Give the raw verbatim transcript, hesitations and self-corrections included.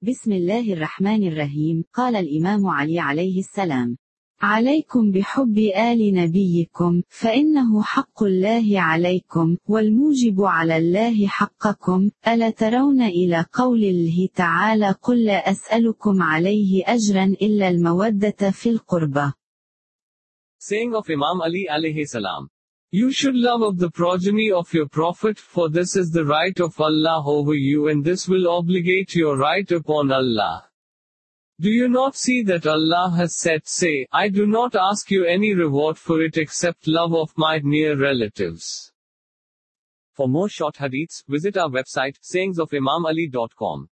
بسم الله الرحمن الرحيم. قال الإمام علي عليه السلام: عليكم بحب آل نبيكم، فإنه حق الله عليكم، والموجب على الله حقكم. ألا ترون إلى قول الله تعالى: قل لا أسألكم عليه أجرا إلا المودة في القربى. Saying of Imam Ali alayhi salam: You should love of the progeny of your Prophet, for this is the right of Allah over you, and this will obligate your right upon Allah. Do you not see that Allah has said, say, I do not ask you any reward for it except love of my near relatives. For more short hadiths, visit our website, sayings of imam ali dot com.